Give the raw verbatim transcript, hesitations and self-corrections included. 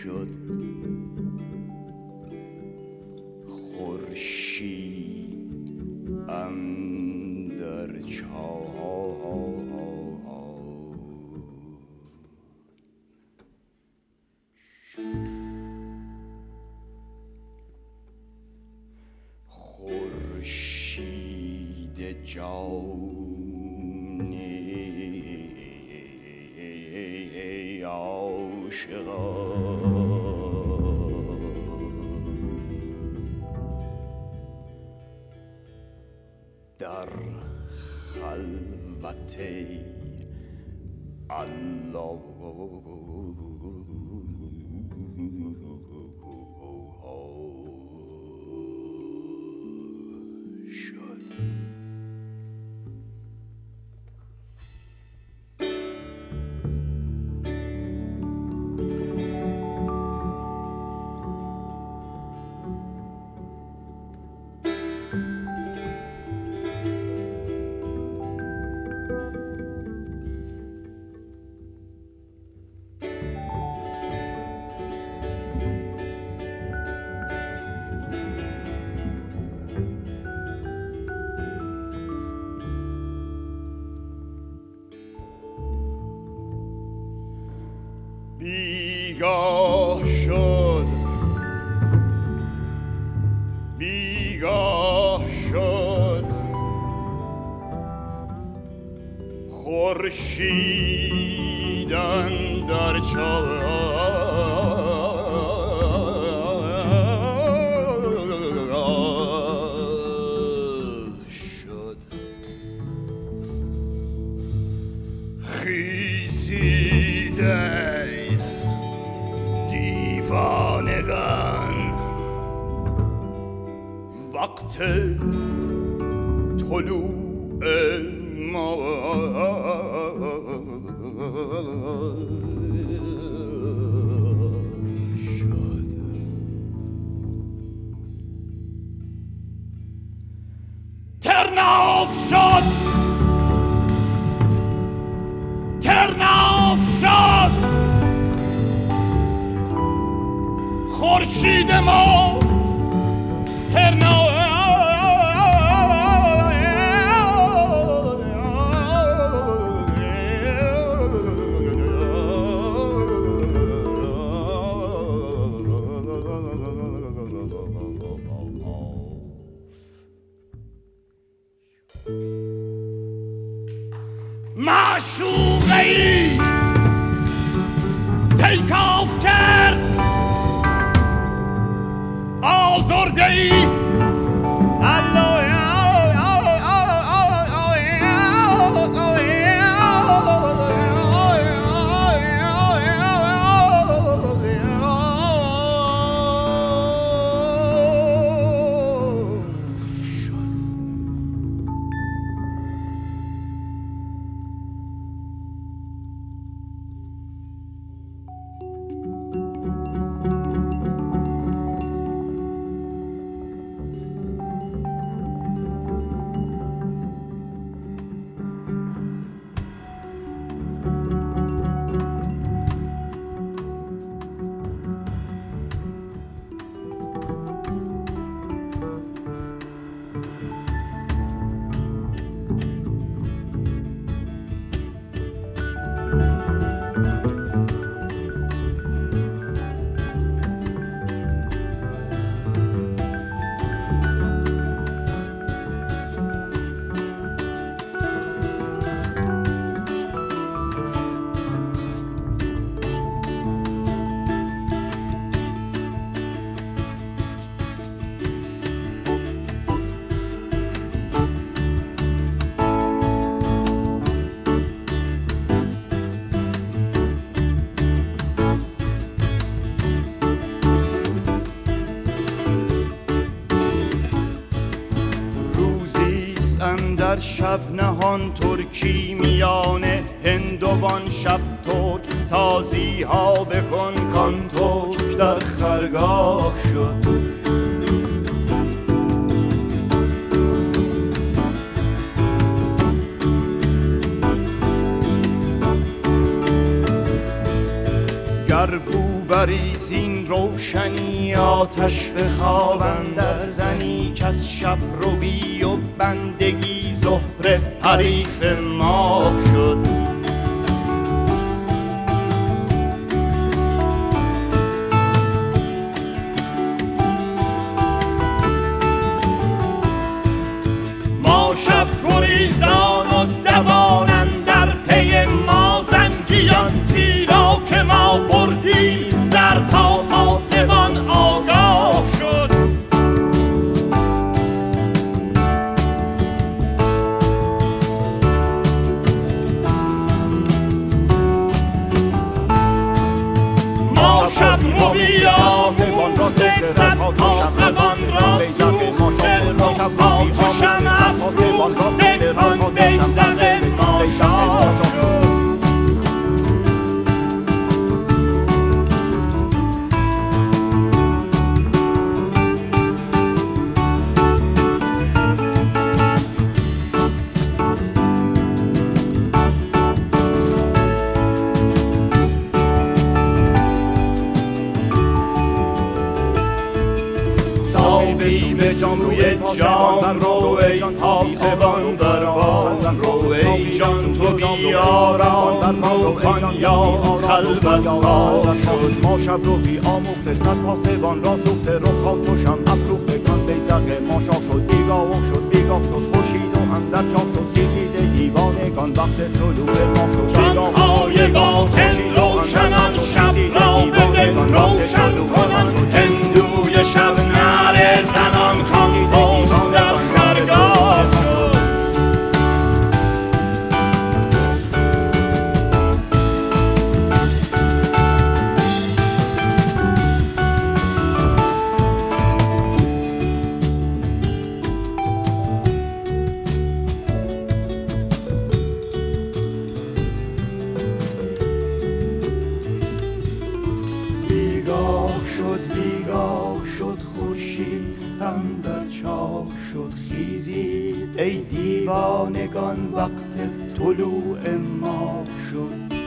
شد. خورشید اندر چاه خورشید جان عاشقان در خلوت الله بیگاه شد بیگاه شد خورشید اندر چاه شد. خیزیده دیوانگان وقت طلوع ما شد. ترناف شد ترناف شد خورشید ما ترناف معشوقه‌ای تیک آف کرد آزرده‌ای در شب نهان ترکی میان هندوان شب ترک تازی ها بکن کان ترک در خرگاه شد. گر بو بریزین روشنی آتش به خواب اندر زنی که از شب روی و بندگی زهره حریف ما شد. ما شب گریزان و دوان اندر پی ما زنگیان، زیرا که ما بردیم زر تا پاسبان آگاه شد. ما شب رویان صد پاسبان را سوخته روها چو شمع افروخته کان بیزق ما شاه شد. ساقی به سوی جام رو ای پاسبان دربان رو ای جان تو بیارام رو کان یا خلوت ها شد. ما شب رو بی آموخته صد پاسبان را سوخته رخها چو شمع افروخته کان بیزق ما شاه شد. بیگاه شد بیگاه شد خورشید و اندر چاق شد خیزیده دیوانگان وقت طلوع ما شد. جانهای باطن روشنان شب را به دل روشن کنان، هندوی شب نعره زنان کان پشت در خرگاه شد. بیگاه شد بیگاه شد خورشید اندر چاک شد خیزید ای دیوانگان وقت طلوع ما شد.